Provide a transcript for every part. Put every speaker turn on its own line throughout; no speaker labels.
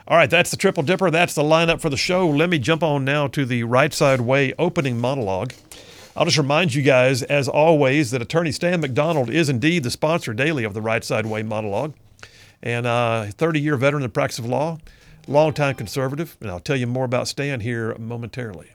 All right, that's the Triple Dipper. That's the lineup for the show. Let me jump on now to the Right Side Way opening monologue. I'll just remind you guys, as always, that attorney Stan McDonald is indeed the sponsor daily of the Right Side Way monologue. And 30-year veteran in the practice of law, longtime conservative. And I'll tell you more about Stan here momentarily.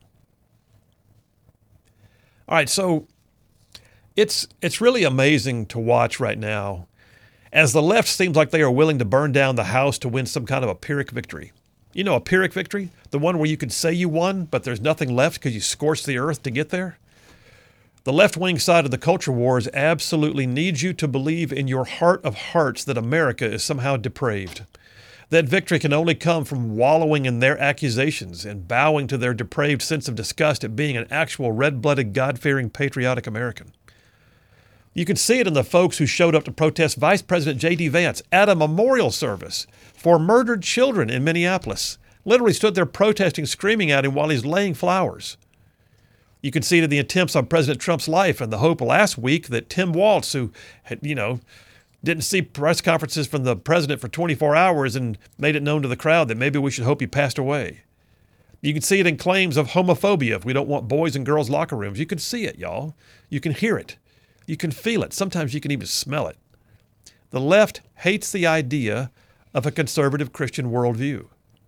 All right, so it's really amazing to watch right now as the left seems like they are willing to burn down the House to win some kind of a Pyrrhic victory. You know, a Pyrrhic victory? The one where you can say you won, but there's nothing left because you scorched the earth to get there? The left-wing side of the culture wars absolutely needs you to believe in your heart of hearts that America is somehow depraved. That victory can only come from wallowing in their accusations and bowing to their depraved sense of disgust at being an actual red-blooded, God-fearing, patriotic American. You can see it in the folks who showed up to protest Vice President J.D. Vance at a memorial service for murdered children in Minneapolis. Literally stood there protesting, screaming at him while he's laying flowers. You can see it in the attempts on President Trump's life and the hope last week that Tim Walz, who had, didn't see press conferences from the president for 24 hours and made it known to the crowd that maybe we should hope he passed away. You can see it in claims of homophobia if we don't want boys and girls locker rooms. You can see it, y'all. You can hear it. You can feel it. Sometimes you can even smell it. The left hates the idea of a conservative Christian worldview.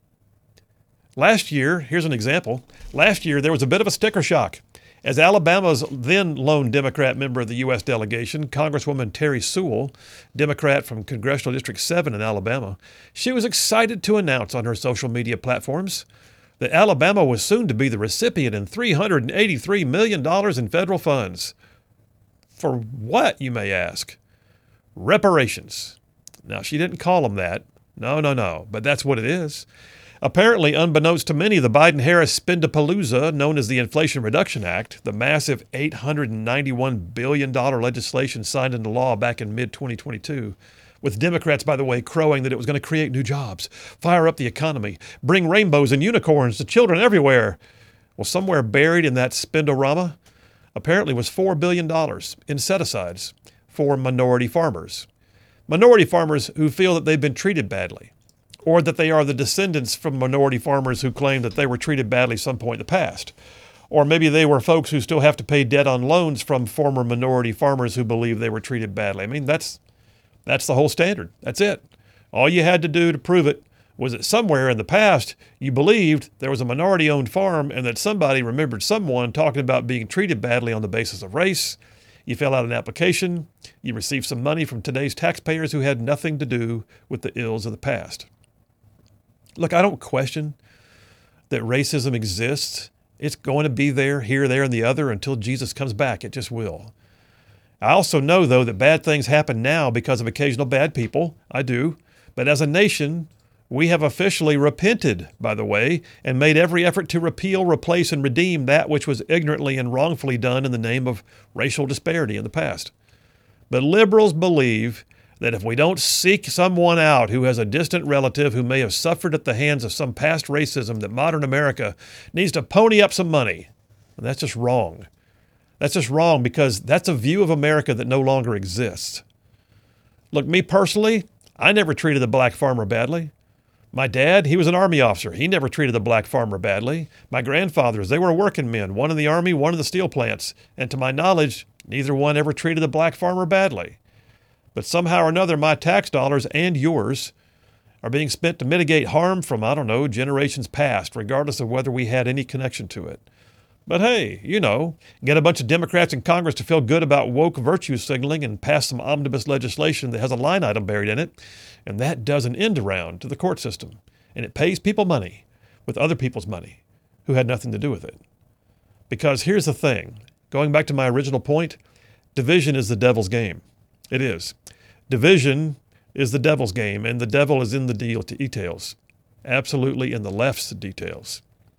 Last year, here's an example. Last year, there was a bit of a sticker shock. As Alabama's then lone Democrat member of the U.S. delegation, Congresswoman Terry Sewell, Democrat from Congressional District 7 in Alabama, she was excited to announce on her social media platforms that Alabama was soon to be the recipient in $383 million in federal funds. For what, you may ask? Reparations. Now, she didn't call them that. No, but that's what it is. Apparently, unbeknownst to many, the Biden-Harris spendapalooza, known as the Inflation Reduction Act, the massive $891 billion legislation signed into law back in mid-2022, with Democrats, by the way, crowing that it was going to create new jobs, fire up the economy, bring rainbows and unicorns to children everywhere. Well, somewhere buried in that spendorama, apparently was $4 billion in set-asides for minority farmers. Minority farmers who feel that they've been treated badly, or that they are the descendants from minority farmers who claim that they were treated badly some point in the past. Or maybe they were folks who still have to pay debt on loans from former minority farmers who believe they were treated badly. I mean, that's the whole standard. That's it. All you had to do to prove it was that somewhere in the past you believed there was a minority-owned farm and that somebody remembered someone talking about being treated badly on the basis of race. You fill out an application. You receive some money from today's taxpayers who had nothing to do with the ills of the past. Look, I don't question that racism exists. It's going to be there, here, there, and the other until Jesus comes back. It just will. I also know, though, that bad things happen now because of occasional bad people. I do. But as a nation, we have officially repented, by the way, and made every effort to repeal, replace, and redeem that which was ignorantly and wrongfully done in the name of racial disparity in the past. But liberals believe that if we don't seek someone out who has a distant relative who may have suffered at the hands of some past racism, that modern America needs to pony up some money. And that's just wrong. That's just wrong because that's a view of America that no longer exists. Look, me personally, I never treated the black farmer badly. My dad, he was an Army officer. He never treated the black farmer badly. My grandfathers, they were working men, one in the Army, one in the steel plants. And to my knowledge, neither one ever treated the black farmer badly. But somehow or another, my tax dollars and yours are being spent to mitigate harm from, generations past, regardless of whether we had any connection to it. But hey, get a bunch of Democrats in Congress to feel good about woke virtue signaling and pass some omnibus legislation that has a line item buried in it, and that does an end around to the court system. And it pays people money with other people's money who had nothing to do with it. Because here's the thing, going back to my original point, division is the devil's game. It is. Division is the devil's game, and the devil is in the details. Absolutely in the left's details.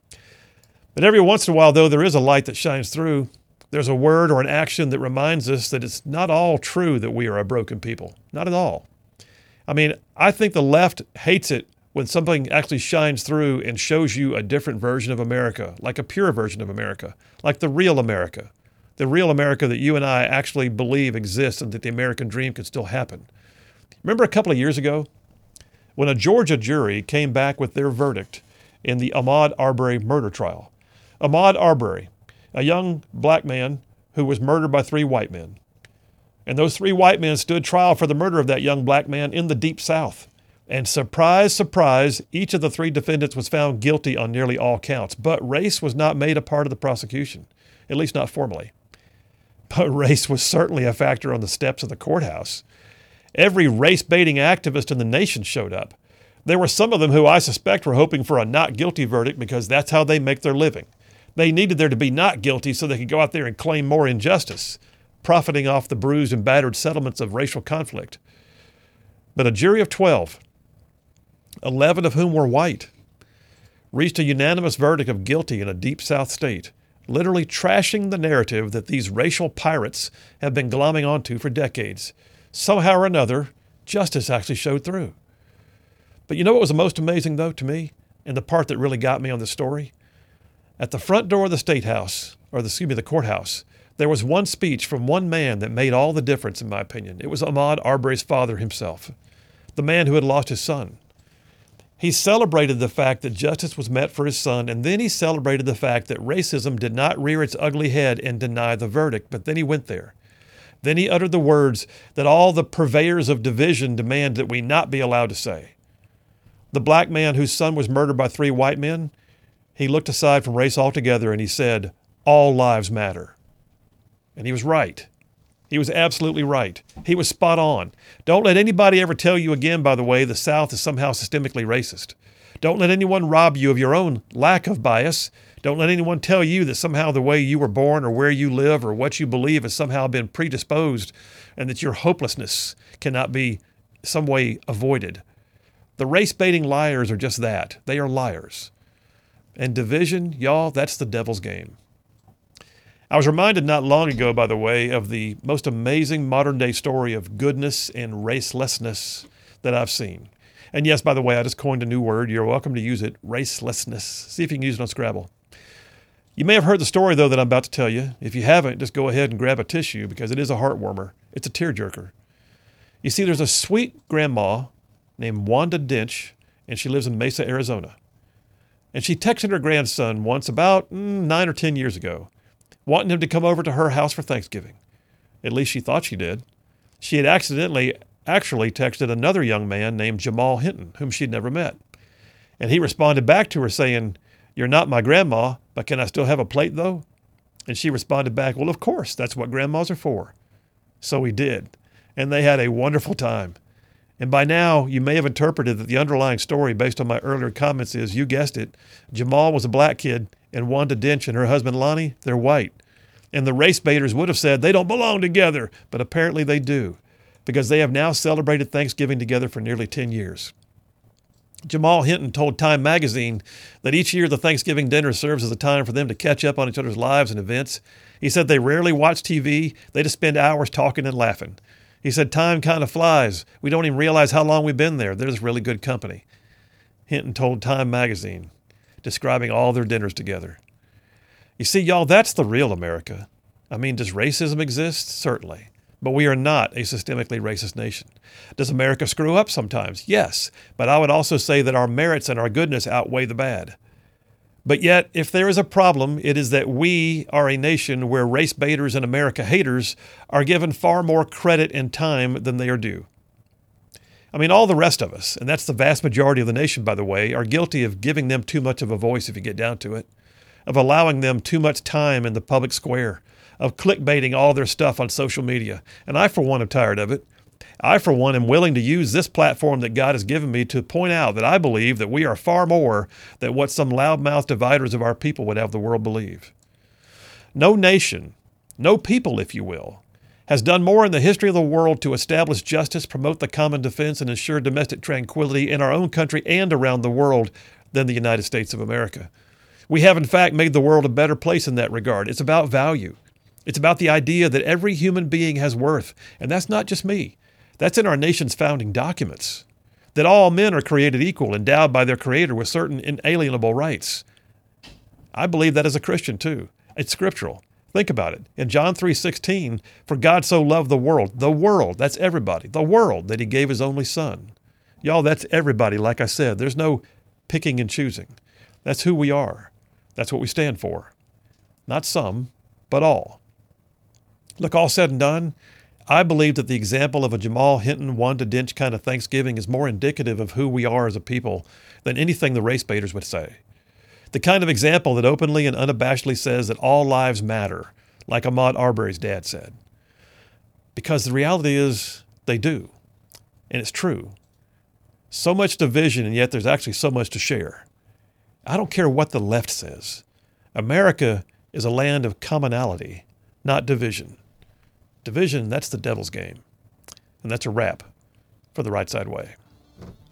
But every once in a while, though, there is a light that shines through. There's a word or an action that reminds us that it's not all true that we are a broken people. Not at all. I mean, I think the left hates it when something actually shines through and shows you a different version of America, like a pure version of America, like the real America that you and I actually believe exists and that the American dream can still happen. Remember a couple of years ago when a Georgia jury came back with their verdict in the Ahmaud Arbery murder trial. Ahmaud Arbery, a young black man who was murdered by 3 white men. And those 3 white men stood trial for the murder of that young black man in the Deep South. And surprise, surprise, each of the 3 defendants was found guilty on nearly all counts. But race was not made a part of the prosecution, at least not formally. But race was certainly a factor on the steps of the courthouse. Every race-baiting activist in the nation showed up. There were some of them who I suspect were hoping for a not guilty verdict because that's how they make their living. They needed there to be not guilty so they could go out there and claim more injustice, profiting off the bruised and battered settlements of racial conflict. But a jury of 12, 11 of whom were white, reached a unanimous verdict of guilty in a Deep South state, literally trashing the narrative that these racial pirates have been glomming onto for decades. Somehow or another, justice actually showed through. But you know what was the most amazing, though, to me, and the part that really got me on this story? At the front door of the courthouse, there was one speech from one man that made all the difference, in my opinion. It was Ahmaud Arbery's father himself, the man who had lost his son. He celebrated the fact that justice was met for his son, and then he celebrated the fact that racism did not rear its ugly head and deny the verdict, but then he went there. Then he uttered the words that all the purveyors of division demand that we not be allowed to say. The black man whose son was murdered by 3 white men, he looked aside from race altogether and he said, "All lives matter." And he was right. He was absolutely right. He was spot on. Don't let anybody ever tell you again, by the way, the South is somehow systemically racist. Don't let anyone rob you of your own lack of bias. Don't let anyone tell you that somehow the way you were born or where you live or what you believe has somehow been predisposed and that your hopelessness cannot be some way avoided. The race-baiting liars are just that. They are liars. And division, y'all, that's the devil's game. I was reminded not long ago, by the way, of the most amazing modern-day story of goodness and racelessness that I've seen. And yes, by the way, I just coined a new word. You're welcome to use it, racelessness. See if you can use it on Scrabble. You may have heard the story, though, that I'm about to tell you. If you haven't, just go ahead and grab a tissue because it is a heart-warmer. It's a tearjerker. You see, there's a sweet grandma named Wanda Dench, and she lives in Mesa, Arizona. And she texted her grandson once about 9 or 10 years ago, wanting him to come over to her house for Thanksgiving. At least she thought she did. She had actually texted another young man named Jamal Hinton, whom she'd never met. And he responded back to her saying, "You're not my grandma, but can I still have a plate, though?" And she responded back, "Well, of course, that's what grandmas are for." So he did. And they had a wonderful time. And by now, you may have interpreted that the underlying story based on my earlier comments is, you guessed it, Jamal was a black kid, and Wanda Dench and her husband Lonnie, they're white. And the race baiters would have said they don't belong together, but apparently they do, because they have now celebrated Thanksgiving together for nearly 10 years. Jamal Hinton told Time magazine that each year the Thanksgiving dinner serves as a time for them to catch up on each other's lives and events. He said they rarely watch TV, they just spend hours talking and laughing. He said, "Time kind of flies. We don't even realize how long we've been there. There's really good company." Hinton told Time magazine, describing all their dinners together. You see, y'all, that's the real America. I mean, does racism exist? Certainly. But we are not a systemically racist nation. Does America screw up sometimes? Yes. But I would also say that our merits and our goodness outweigh the bad. But yet, if there is a problem, it is that we are a nation where race baiters and America haters are given far more credit and time than they are due. I mean, all the rest of us, and that's the vast majority of the nation, by the way, are guilty of giving them too much of a voice if you get down to it, of allowing them too much time in the public square, of clickbaiting all their stuff on social media. And I, for one, am tired of it. I, for one, am willing to use this platform that God has given me to point out that I believe that we are far more than what some loudmouth dividers of our people would have the world believe. No nation, no people, if you will, has done more in the history of the world to establish justice, promote the common defense, and ensure domestic tranquility in our own country and around the world than the United States of America. We have, in fact, made the world a better place in that regard. It's about value. It's about the idea that every human being has worth, and that's not just me. That's in our nation's founding documents, that all men are created equal, endowed by their Creator with certain inalienable rights. I believe that as a Christian, too. It's scriptural. Think about it. In John 3:16, "For God so loved the world," that's everybody, the world, that he gave his only Son. Y'all, that's everybody. Like I said, there's no picking and choosing. That's who we are. That's what we stand for. Not some, but all. Look, all said and done, I believe that the example of a Jamal Hinton, Wanda Dench kind of Thanksgiving is more indicative of who we are as a people than anything the race baiters would say. The kind of example that openly and unabashedly says that all lives matter, like Ahmaud Arbery's dad said. Because the reality is, they do. And it's true. So much division, and yet there's actually so much to share. I don't care what the left says. America is a land of commonality, not division. Division, that's the devil's game. And that's a wrap for The Right Side Way.